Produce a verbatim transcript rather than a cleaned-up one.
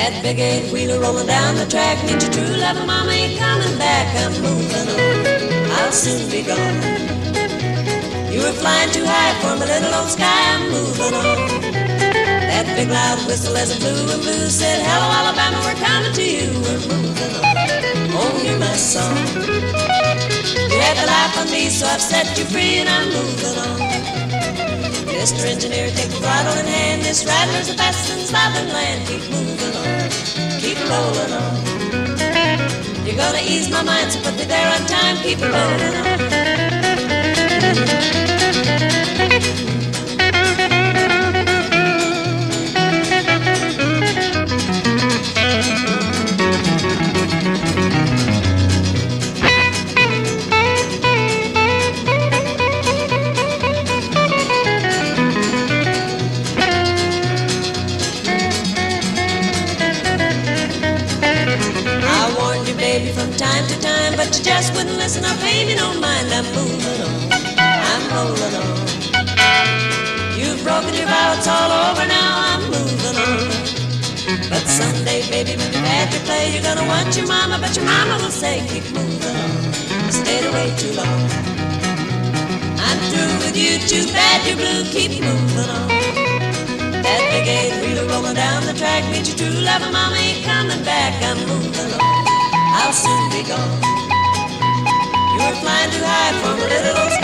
That big eight wheeler rolling down the track means your true love, mama ain't coming back. I'm moving on, I'll soon be gone. You were flying too high for my little old sky. I'm moving on. That big loud whistle as it blew and blew said, hello Alabama, we're coming to you. We're moving on. Oh, hear my song. You had the life on me, so I've set you free and I'm moving on. Mister Engineer, take the throttle in hand. This Rattler's the best in southern land. Keep moving on, keep rolling on. You're gonna ease my mind, so put me there on time. Keep rolling on. Baby, from time to time, but you just wouldn't listen or pay me no mind. I'm moving on, I'm rolling on. You've broken your vow, it's all over now. I'm moving on. But someday, baby, when you've had your play, you're gonna want your mama, but your mama will say, keep moving on. Stayed away too long. I'm through with you, too bad you're blue. Keep moving on. That big eight wheeler rolling down the track means your true love, and mama ain't coming back. I'm moving on, I'll soon be gone. You were flying too high for my little old